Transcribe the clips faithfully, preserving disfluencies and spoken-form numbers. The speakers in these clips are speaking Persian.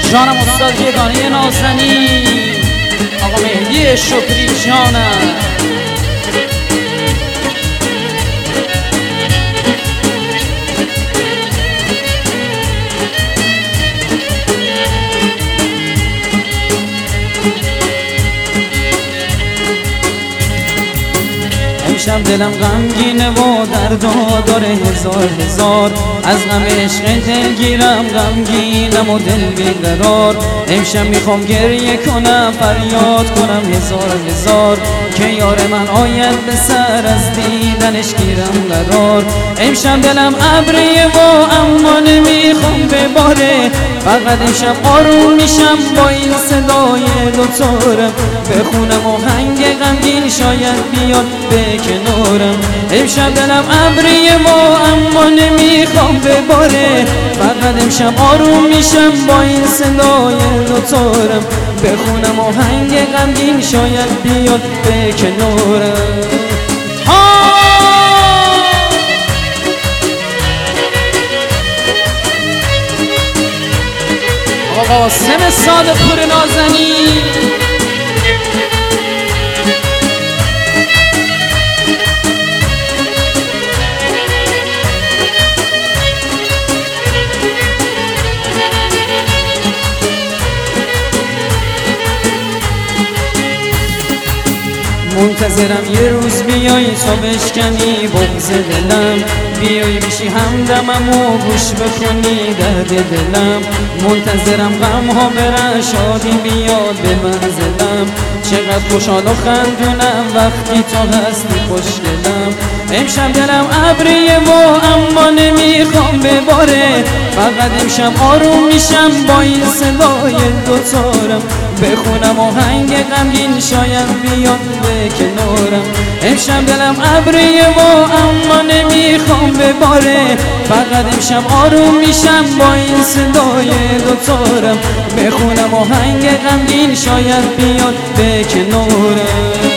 جانم استاد یگانه نازنین آقا مهدی شکری جانم. امشب دلم غمگینه و دردا داره هزار هزار، از غم عشق دلگیرم غمگینم و دل بیقرار. امشب میخوام گریه کنم فریاد کنم هزار هزار، که یار من آید به سر از دیدنش گیرم قرار. امشب دلم ابریه و اما نمیخوام بباره، فقط امشب آروم میشم با این صدای دوتارم، بخونم آهنگ غمگین شاید بیاد به کنارم. امشب دلم ابریه و اما نمیخوام بباره، فقط امشب آروم میشم با این صدای دوتارم، بخونم آهنگ غمگین شاید بیاد به کنارم. قاسم صادق پور نازنین منتظرم یه روز بیایی تا بشکنی بغض دلم، بیایی بشی همدمم و گوش بکنی درد دلم. منتظرم غم ها برن شادی بیاد به منزلم، چقدر خوشحال و خندونم وقتی تو هستی خوشگلم. امشب دلم ابریه و اما نمیخوام بباره، فقط امشب آروم میشم با این صدای دوتارم، بخونم آهنگ غمگین شاید بیاد به کنارم. امشب دلم ابریه و اما نمیخوام بباره، فقط امشب آروم میشم با این صدای دوتارم، بخونم آهنگ غمگین شاید بیاد به کنارم.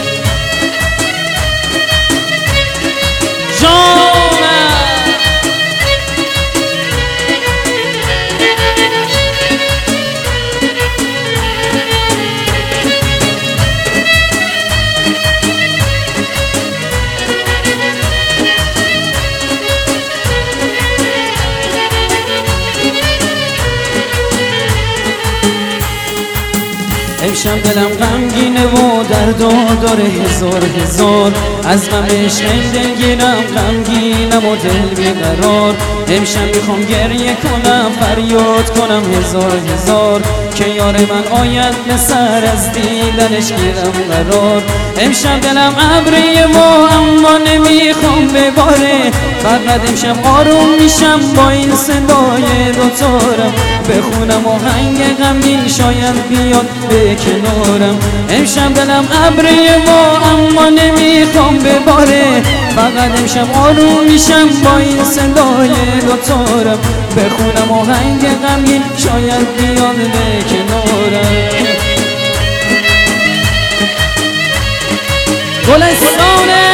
امشب دلم غمگینه و دردا داره هزار هزار، از غم عشق دلگیرم غمگینم و دل بیقرار. امشب میخوام گریه کنم فریاد کنم هزار هزار، که یار من آید به سر از دیدنش گیرم قرار. امشب دلم ابریه و اما نمیخوام بباره، فقط امشب آروم میشم با این صدای دوتارم، بخونم آهنگ غمگین شاید بیاد به کنارم. امشب دلم ابریه و اما نمیخوام بباره، فقط امشب آروم میشم با این صدای دوتارم، بخونم آهنگ غمگین شاید بیاد به کنارم. گلستانه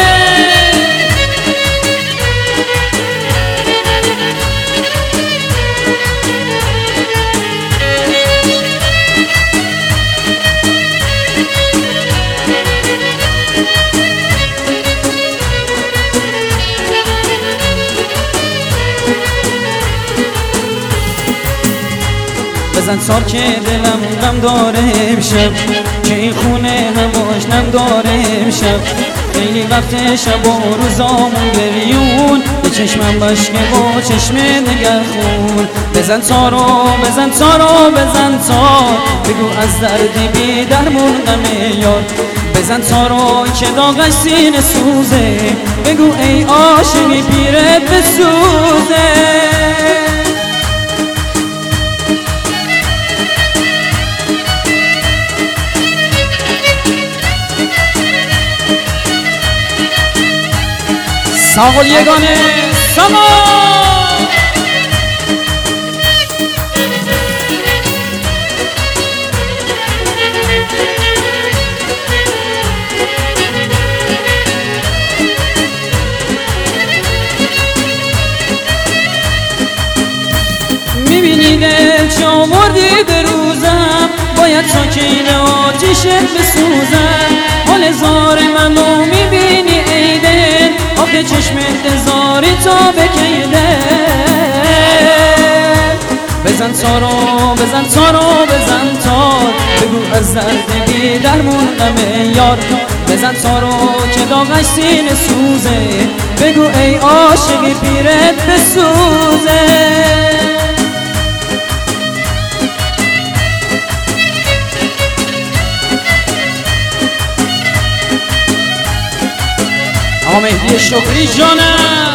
بزن سار که دلم غم داره امشب، که این خونه هماش نم داره امشب. خیلی وقت شب و روزامون بریون، به چشمم بشکه با چشم نگر خون. بزن تارو بزن تارو بزن تار، بگو از دردی بی درمون غم یار. بزن تارو که داغش سینه سوزه، بگو ای عاشقی پیرت بسوزه. ساقل یگانه ساقل میبینی دل چه آوردی باید تا که این آتیشت بسوزم حال زار منو میبینی ای دل آخه چشمت زاری تا بکیده بزن تارو بزن تارو بزن تار بگو از درد بی درمون غم یار بزن تارو که داغش سینه سوزه بگو ای عاشق پیرت بسوزه آقا مهدی شکری جانم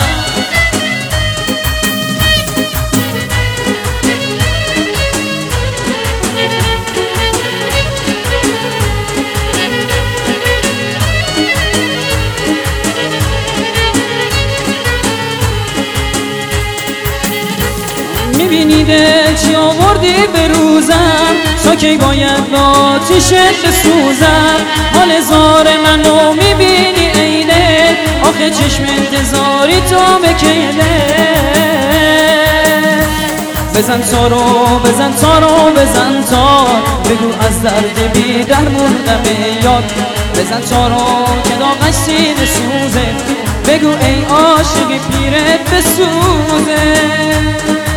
میبینی دل چی آوردی به روزم تا کی باید با آتیشت بسوزم حال زار منو میبینی ای دل آخه چشم انتظاری تا بکیده بزن تارو بزن تارو بزن تار بگو از درد بی درمون غم یار بزن تارو که داغش سینه سوزه بگو ای عاشق پیرت بسوزه